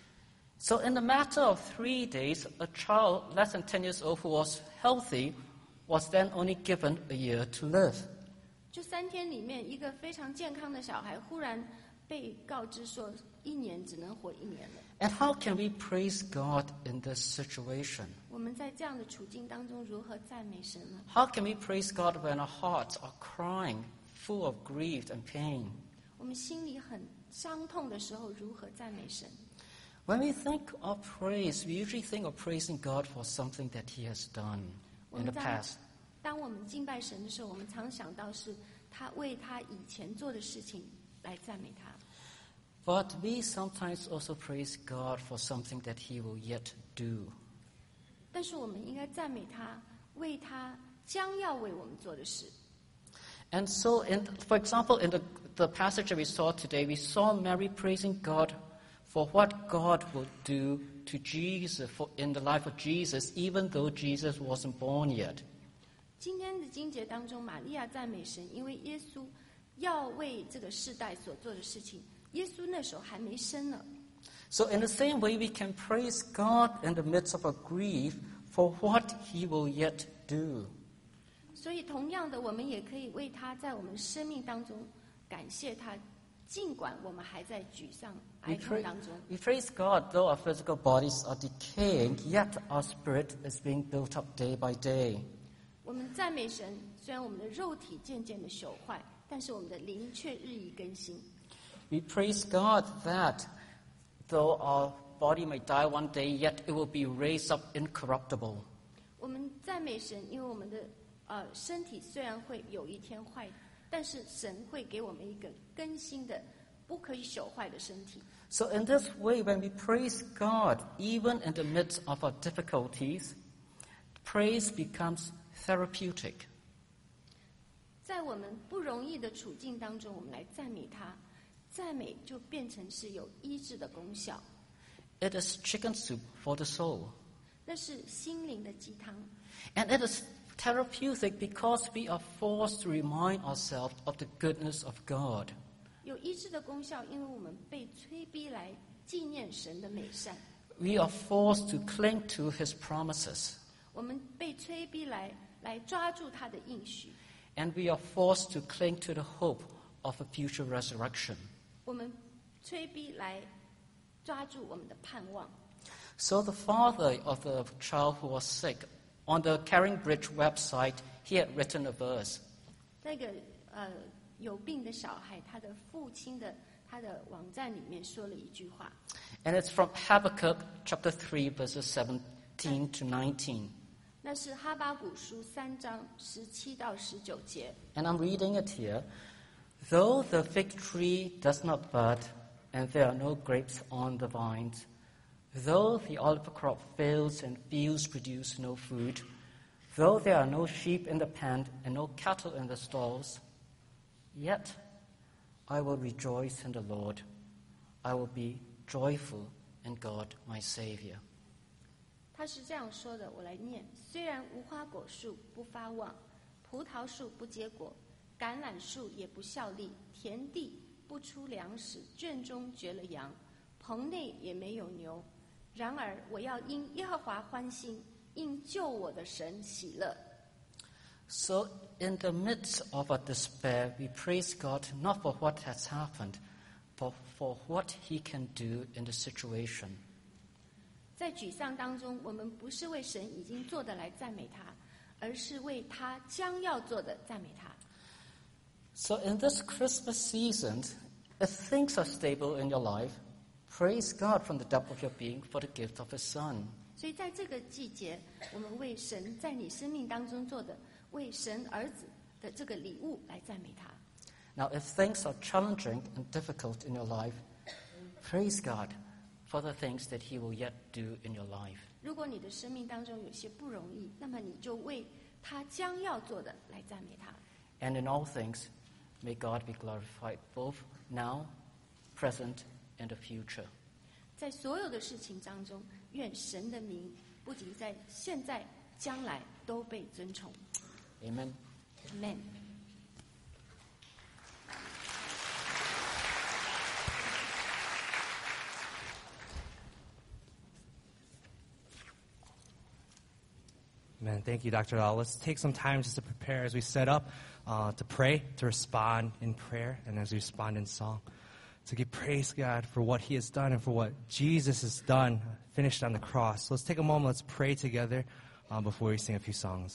So in the matter of 3 days, a child less than 10 years old who was healthy was then only given a year to live. 就3天里面，一个非常健康的小孩忽然被告知说，1年只能活1年了。 And how can we praise God in this situation? 我们在这样的处境当中，如何赞美神呢？ How can we praise God when our hearts are crying, full of grief and pain? 我们心里很伤痛的时候，如何赞美神？ When we think of praise, we usually think of praising God for something that He has done in the past. 当我们敬拜神的时候，我们常想到是他为他以前做的事情来赞美他。 But we sometimes also praise God for something that He will yet do. 但是我们应该赞美他，为他将要为我们做的事。 And so, for example, in the passage that we saw today, we saw Mary praising God for what God would do to Jesus, in the life of Jesus, even though Jesus wasn't born yet. 今天的经节当中，玛利亚赞美神，因为耶稣要为这个世代所做的事情，耶稣那时候还没生呢。 So in the same way, we can praise God in the midst of a grief for what He will yet do. 所以，同样的，我们也可以为他在我们生命当中感谢他，尽管我们还在沮丧、哀痛当中。 We praise God, though our physical bodies are decaying, yet our spirit is being built up day by day. 我们赞美神，虽然我们的肉体渐渐的朽坏，但是我们的灵却日益更新。 We praise God that though our body may die one day, yet it will be raised up incorruptible. 我们赞美神，因为我们的身体虽然会有一天坏，但是神会给我们一个更新的、 不可以朽坏的身体。 So in this way, when we praise God, even in the midst of our difficulties, praise becomes therapeutic. 在我们不容易的处境当中，我们来赞美他，赞美就变成是有医治的功效。 It is chicken soup for the soul. 那是心灵的鸡汤， And it is therapeutic because we are forced to remind ourselves of the goodness of God. 有医治的功效，因为我们被催逼来纪念神的美善， We are forced to cling to His promises. 我们被催逼来抓住他的应许， And we are forced to cling to the hope of a future resurrection. 我们催逼来抓住我们的盼望。 So the father of the child who was sick, on the Caring Bridge website, he had written a verse. 那个有病的小孩，他的父亲的他的网站里面说了一句话， And it's from Habakkuk chapter 3, verses 17 to 19. 那是哈巴谷书3章17到19节。 And I'm reading it here. Though the fig tree does not bud, and there are no grapes on the vines, though the olive crop fails and fields produce no food, though there are no sheep in the pen and no cattle in the stalls, yet I will rejoice in the Lord. I will be joyful in God my Savior. 他是这样说的，我来念：虽然无花果树不发旺，葡萄树不结果，橄榄树也不效力，田地不出粮食，圈中绝了羊，棚内也没有牛。然而我要因耶和华欢心，因救我的神喜乐。 So in the midst of our despair, we praise God not for what has happened, but for what He can do in the situation. 在沮丧当中，我们不是为神已经做的来赞美他，而是为他将要做的赞美他。 So in this Christmas season, if things are stable in your life, praise God from the depth of your being for the gift of His Son. 所以在这个季节，我们为神在你生命当中做的，为神儿子的这个礼物来赞美他。 Now, if things are challenging and difficult in your life, praise God for the things that He will yet do in your life. 如果你的生命当中有些不容易，那么你就为他将要做的来赞美他。 And in all things, may God be glorified both now, present, and the future. 在所有的事情当中，愿神的名不仅在现在、将来都被尊崇。 Amen. Amen。 Amen. Thank you, Dr. Lau. Let's take some time just to prepare as we set up to pray, to respond in prayer, and as we respond in song. To give praise, God, for what He has done and for what Jesus has done, finished on the cross. So let's take a moment, let's pray together before we sing a few songs.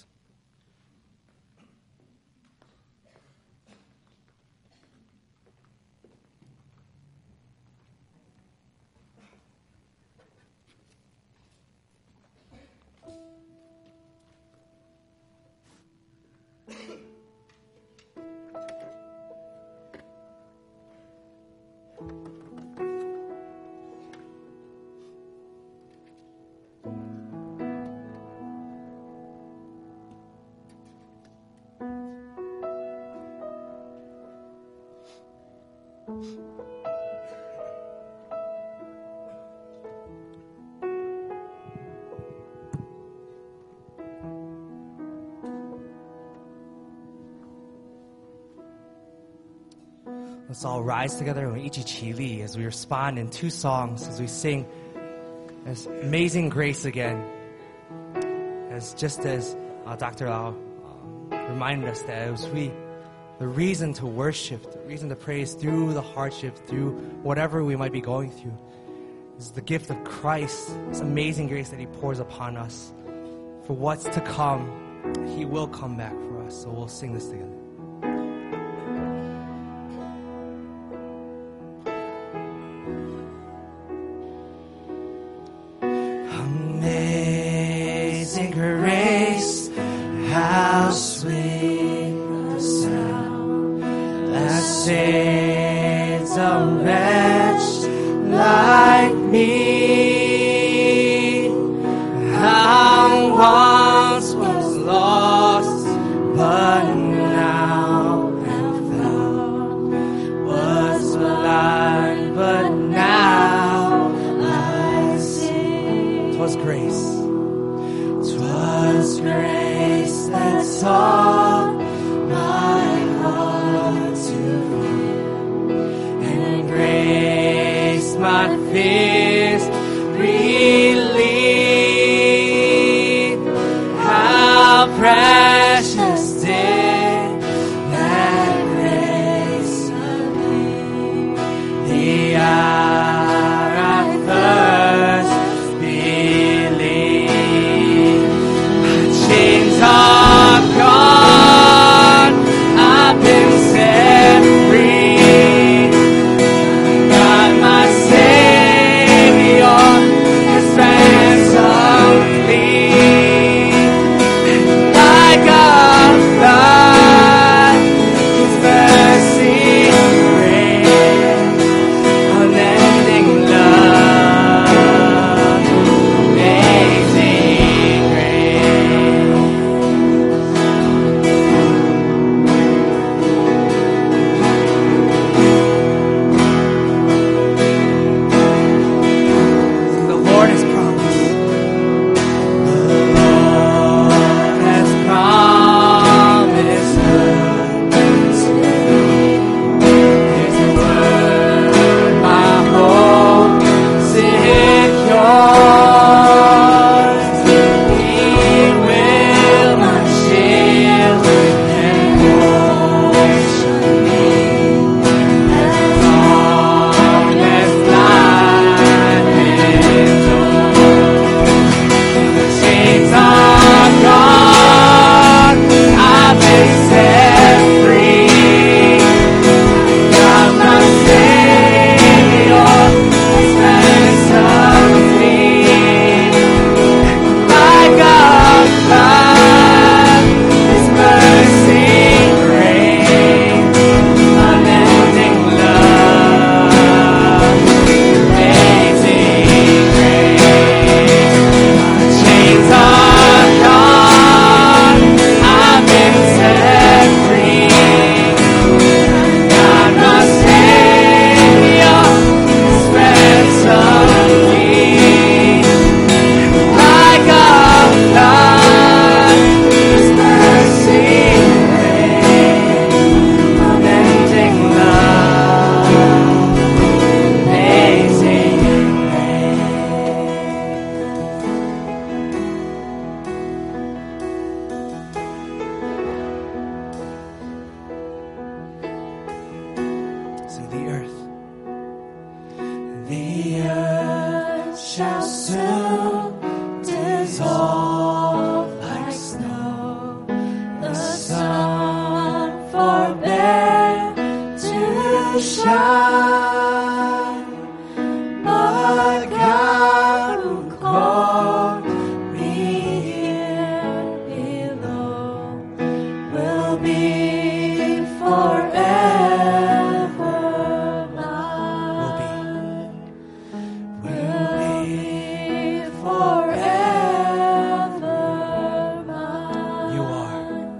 Let's all rise together and 一起起立 as we respond in two songs, as we sing as Amazing Grace again. As just as Dr. Lau reminded us that it was the reason to worship, the reason to praise through the hardship, through whatever we might be going through, is the gift of Christ, this amazing grace that He pours upon us. For what's to come, He will come back for us. So we'll sing this together. Amazing grace, how sweet the sound that saves a wretch like me. I once was lost, but now am found. Was blind, but now I see. 'Twas grace. 'Twas grace that taught my heart to fear, and grace my fears relieved. How precious did that grace appear, the hour I first believed. My chains are gone, I've been set free. God, my Savior, has ransomed me. Like a flood, His mercy rains, unending love, amazing grace. The Lord has promised. The Lord has promised us. His word, my hope secures. He will my shield and portion me. As long as life endures. Chains are gone, I've been set free. God, my Savior, has ransomed me. Like a flood, His mercy reigns, unending love, amazing grace. Chains are gone, I've been set free. God, my Savior, has ransomed me. Like a flood, His mercy reigns, unending love, amazing grace. See the earth. The earth shall soon dissolve like snow. The sun forbear to shine. But God who called me here below will be forever mine. Will be forever mine. You are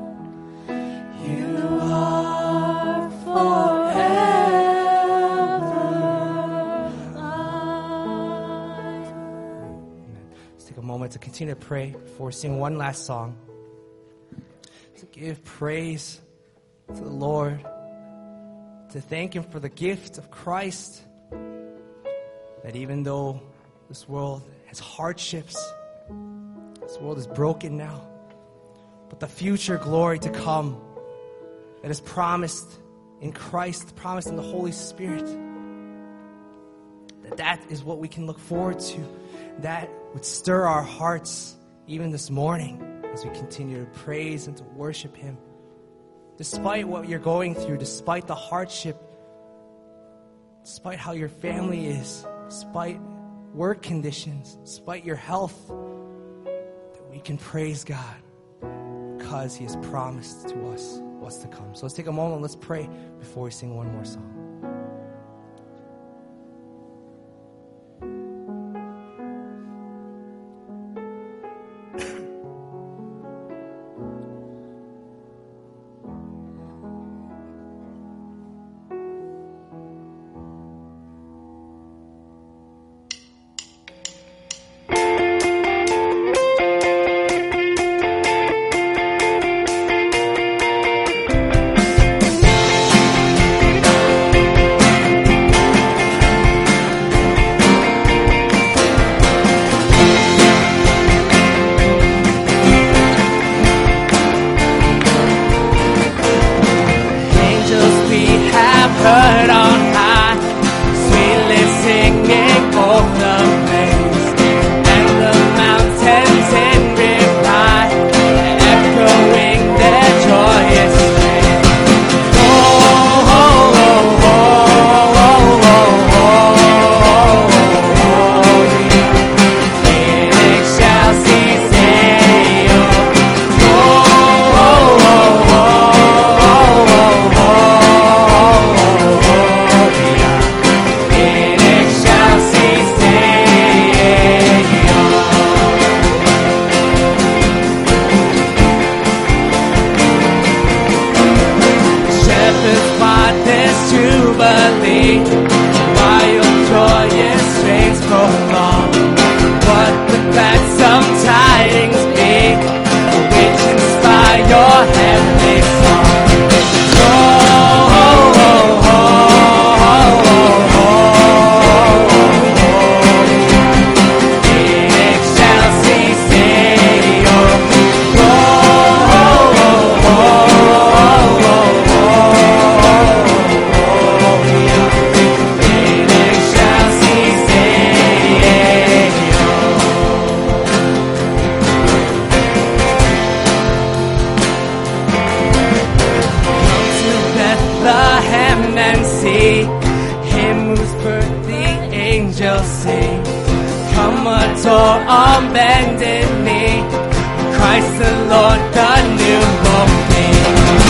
forever mine. Let's take a moment to continue to pray before we sing one last song. To give praise to the Lord, to thank Him for the gift of Christ, that even though this world has hardships, this world is broken now, but the future glory to come that is promised in Christ, promised in the Holy Spirit, that is what we can look forward to. That would stir our hearts even this morning as we continue to praise and to worship Him. Despite what you're going through, despite the hardship, despite how your family is, despite work conditions, despite your health, that we can praise God because He has promised to us what's to come. So let's take a moment, let's pray before we sing one more song. jubilee, while joyous strains prolong. What would that tidings be, which inspire your heavenly song? Adore on bended knee, Christ the Lord, the newborn King.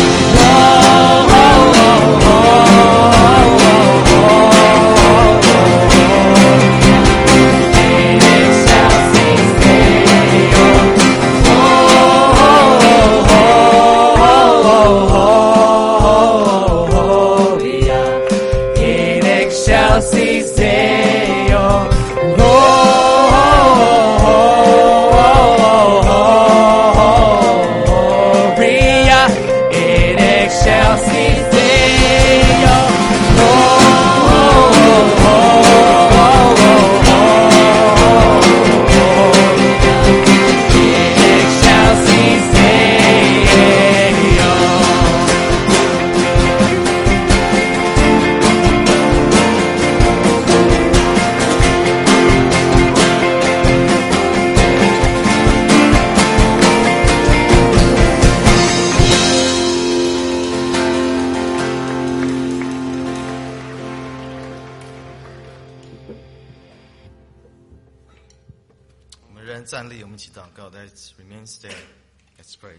站立，我们一起祷告。Let's remain standing. Let's pray.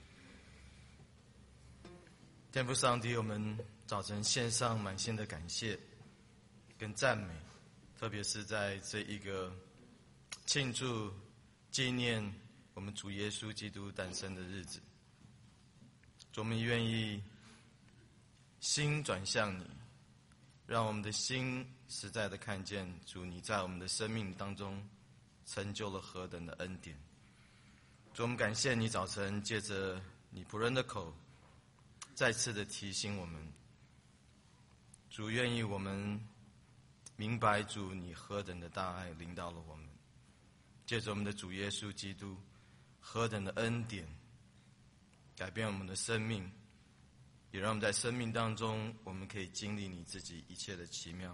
天父上帝，我们早晨献上满心的感谢跟赞美，特别是在这一个庆祝纪念我们主耶稣基督诞生的日子。主，我们愿意心转向你，让我们的心实在的看见主你在我们的生命当中成就了何等的恩典。主，我们感谢你早晨借着你仆人的口再次的提醒我们，主愿意我们明白主你何等的大爱临到了我们，借着我们的主耶稣基督何等的恩典改变我们的生命，也让我们在生命当中我们可以经历你自己一切的奇妙。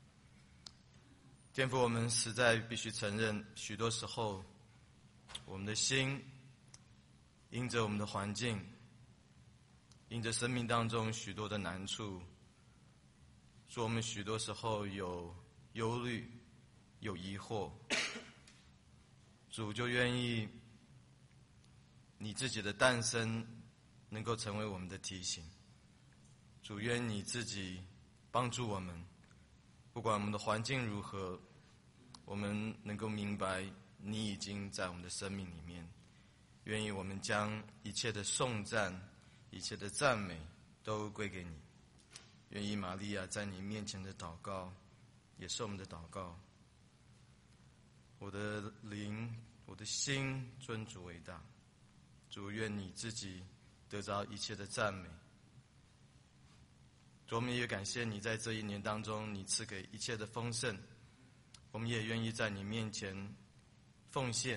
天父，我们实在必须承认，许多时候我们的心因着我们的环境，因着生命当中许多的难处，说我们许多时候有忧虑，有疑惑。主就愿意你自己的诞生能够成为我们的提醒。主，愿你自己帮助我们，不管我们的环境如何，我们能够明白你已经在我们的生命里面。愿意我们将一切的颂赞，一切的赞美都归给你。愿意玛利亚在你面前的祷告也是我们的祷告。我的灵，我的心尊主为大。主，愿你自己得着一切的赞美。主，我们也感谢你在这一年当中你赐给一切的丰盛，我们也愿意在你面前奉献，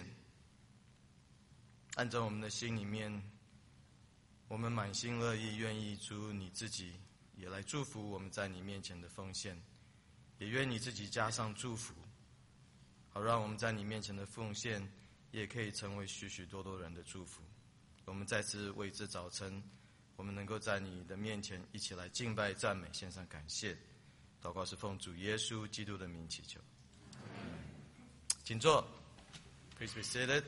按照我们的心里面，我们满心乐意，愿意主你自己也来祝福我们在你面前的奉献，也愿你自己加上祝福，好让我们在你面前的奉献也可以成为许许多多人的祝福。我们再次为这早晨我们能够在你的面前一起来敬拜赞美，献上感谢。祷告是奉主耶稣基督的名祈求。请坐。Please be seated.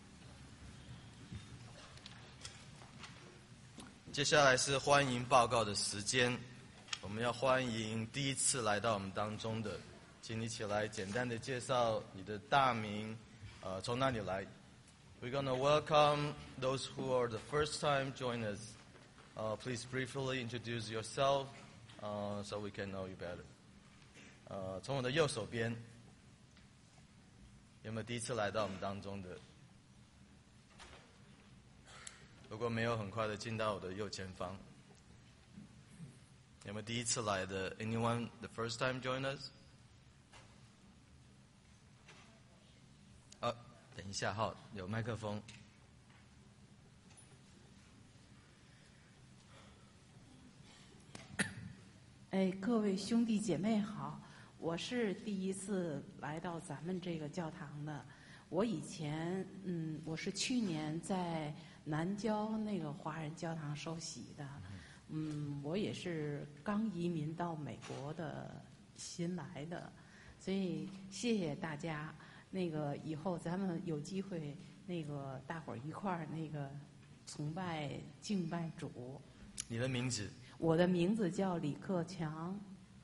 接下来是欢迎报告的时间，我们要欢迎第一次来到我们当中的，请你起来简单的介绍你的大名，从哪里来。We're going to welcome those who are the first time join us. Please briefly introduce yourself, so we can know you better. 从我的右手边，有没有第一次来到我们当中的？如果没有，很快的进到我的右前方。有没有第一次来的 ？Anyone the first time join us？ 等一下哈，有麦克风。 各位兄弟姐妹好，我是第一次来到咱们这个教堂的。我以前，我是去年在南郊那个华人教堂受洗的。我也是刚移民到美国的新来的，所以谢谢大家。那个以后咱们有机会，那个大伙儿一块儿那个崇拜敬拜主。 你的名字？ 我的名字叫李克强。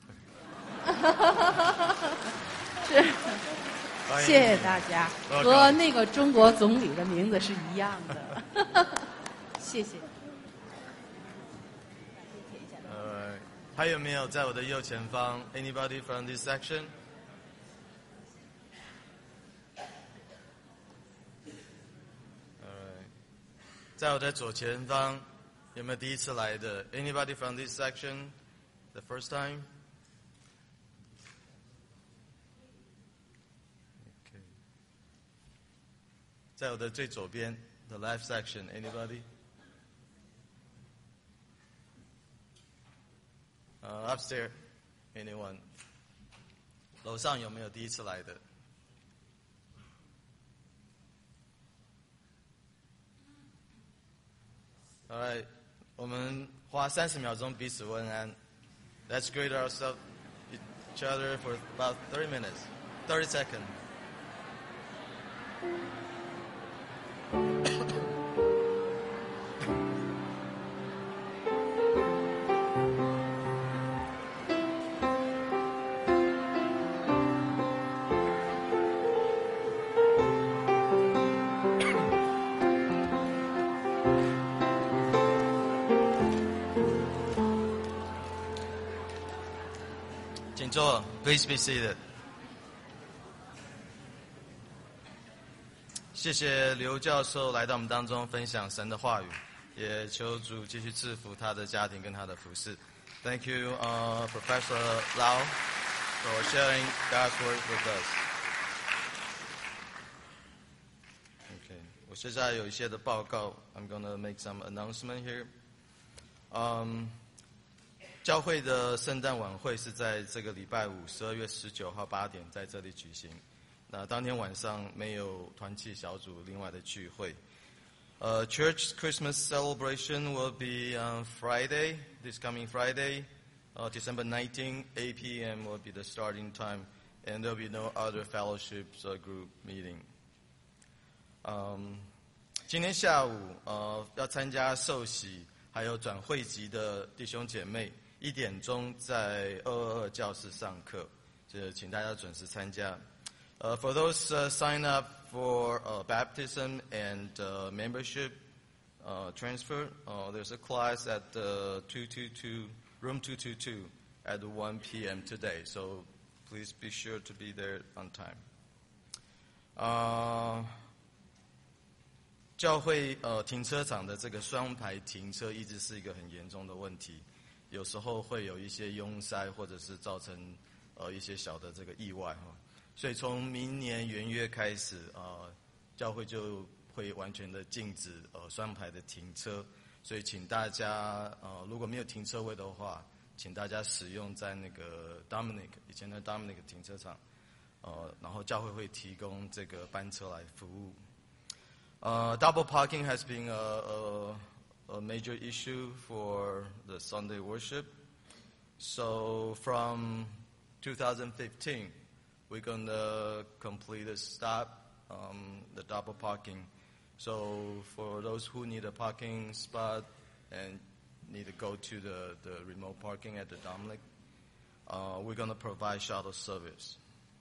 是，谢谢大家，和那个中国总理的名字是一样的。谢谢。 还有没有在我的右前方 ？Anybody from this section？ 在我的左前方，有没有第一次来的 ？Anybody from this section? The first time? Okay. 在我的最左边 ，the left section. Anybody? Upstairs, anyone? 楼上有没有第一次来的？ All right, 我们花30秒钟彼此问安。Let's greet ourselves each other for about 30 minutes, 30 seconds. 请坐 ，Please be seated. 谢谢刘教授来到我们当中分享神的话语，也求主继续赐福他的家庭跟他的服事。Thank you, Professor Lau, for sharing God's word with us. Okay, 我现在有一些的报告 ，I'm gonna make some announcement here. 教会的圣诞晚会是在这个礼拜五，12月19号8点在这里举行。那当天晚上没有团契小组另外的聚会。Church Christmas celebration will be on Friday, this coming Friday, December 19, 8 p.m. will be the starting time, and there will be no other fellowships or group meeting. 今天下午要参加受洗还有转会籍的弟兄姐妹。1点钟在222教室上课，就请大家准时参加。For those sign up for baptism and membership transfer, there's a class at 222 room 222 at 1 p.m. today. So please be sure to be there on time. 教会停车场的这个双排停车一直是一个很严重的问题。有时候会有一些拥塞，或者是造成一些小的这个意外哈，所以从明年元月开始教会就会完全的禁止双排的停车，所以请大家如果没有停车位的话，请大家使用在那个 Dominic 以前的 Dominic 停车场，然后教会会提供这个班车来服务。Double parking has been a major issue for the Sunday worship. So from 2015, we're going to completely stop the double parking. So for those who need a parking spot and need to go to the remote parking at the Dominic, we're going to provide shuttle service.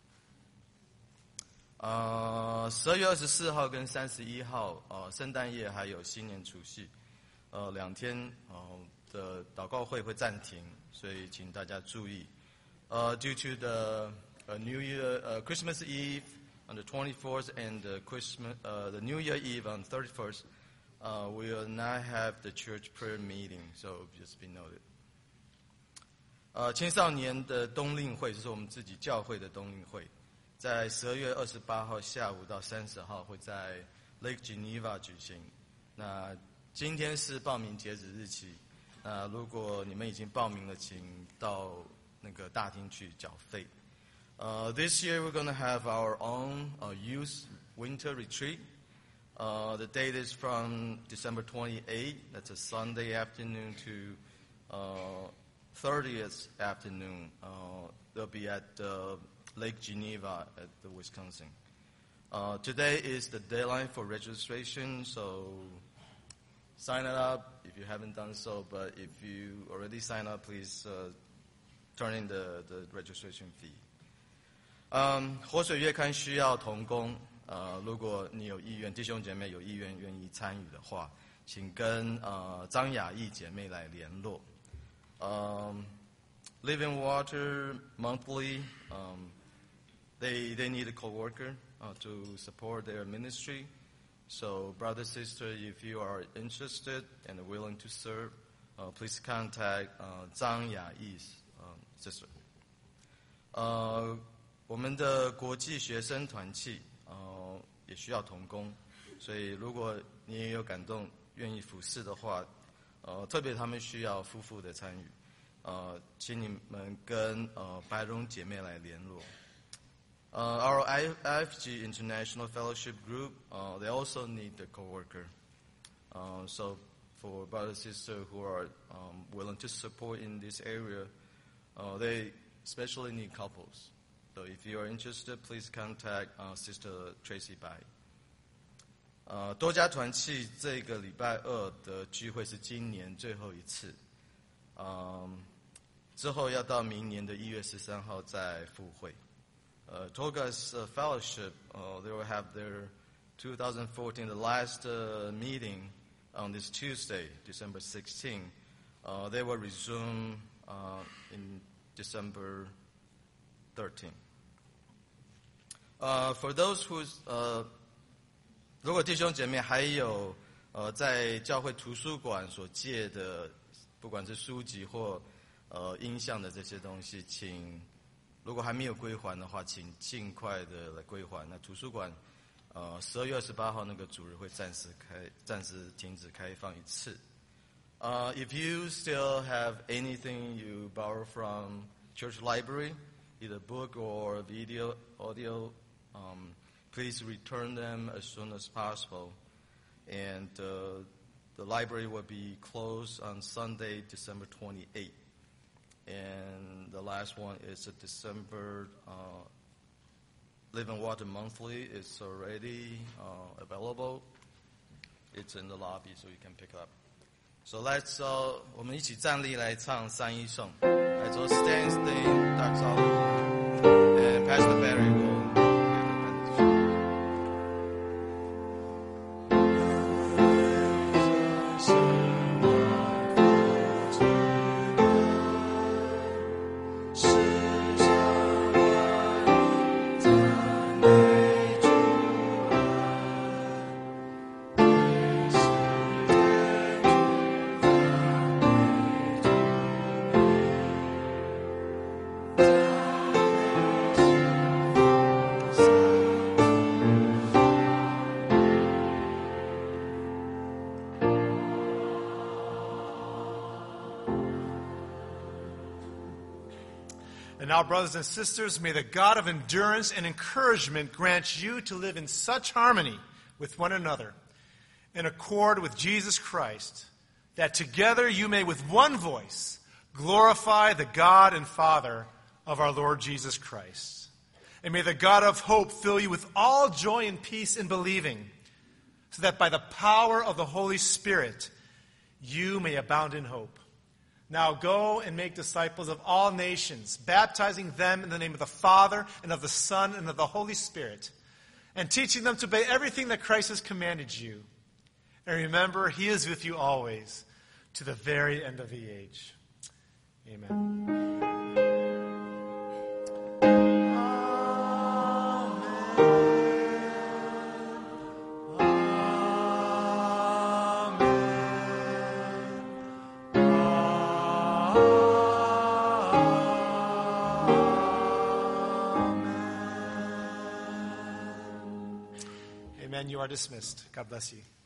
12月24号跟31号圣诞夜还有新年除夕2天的祷告会会暂停，所以请大家注意。Due to the New Year, Christmas Eve on the 24th and the New Year Eve on 31st, we will not have the church prayer meeting, so just be noted. 青少年的冬令会，这是我们自己教会的冬令会，在12月28号下午到30号会在 Lake Geneva 举行。那今天是报名截止日期。如果你们已经报名了，请到那个大厅去缴费。This year we're going to have our own youth winter retreat. The date is from December 28th, that's a Sunday afternoon, to 30th afternoon. They'll be at Lake Geneva at the Wisconsin. Today is the deadline for registration, so sign it up if you haven't done so. But if you already signed up, please turn in the registration fee. 活水月刊需要同工。如果你有意愿，弟兄姐妹有意愿愿意参与的话，请跟张雅艺姐妹来联络。Living Water Monthly, they need a co-worker to support their ministry. So, brother, sister, if you are interested and willing to serve, please contact 张雅艺 sister. 我们的国际学生团契也需要同工，所以如果你也有感动愿意服侍的话，特别他们需要夫妇的参与，请你们跟白蓉姐妹来联络。Our IFG International Fellowship Group, they also need a co-worker. So for brothers and sisters who are willing to support in this area, they especially need couples. So if you are interested, please contact Sister Tracy Bai. 多家团契这个礼拜二的聚会是今年最后一次，之后要到明年的1月13号再复会。Togas Fellowship, they will have their 2014, the last meeting on this Tuesday, December 16. They will resume in December 13. For those who's 如果弟兄姐妹还有在教会图书馆所借的，不管是书籍或音像的这些东西，请如果还没有归还的话，请尽快的来归还。那图书馆12月28号那个主日会暂时停止开放一次。If you still have anything you borrow from church library, either book or video, audio, please return them as soon as possible. And the library will be closed on Sunday, December 28th. And the last one is a December Living Water Monthly. It's already available. It's in the lobby, so you can pick it up. So let's 我们一起站立来唱三一颂。Let's all stand, that's all. And Pastor Barry will. And now, brothers and sisters, may the God of endurance and encouragement grant you to live in such harmony with one another, in accord with Jesus Christ, that together you may with one voice glorify the God and Father of our Lord Jesus Christ. And may the God of hope fill you with all joy and peace in believing, so that by the power of the Holy Spirit you may abound in hope. Now go and make disciples of all nations, baptizing them in the name of the Father and of the Son and of the Holy Spirit, and teaching them to obey everything that Christ has commanded you. And remember, He is with you always, to the very end of the age. Amen. Amen. You are dismissed. God bless you.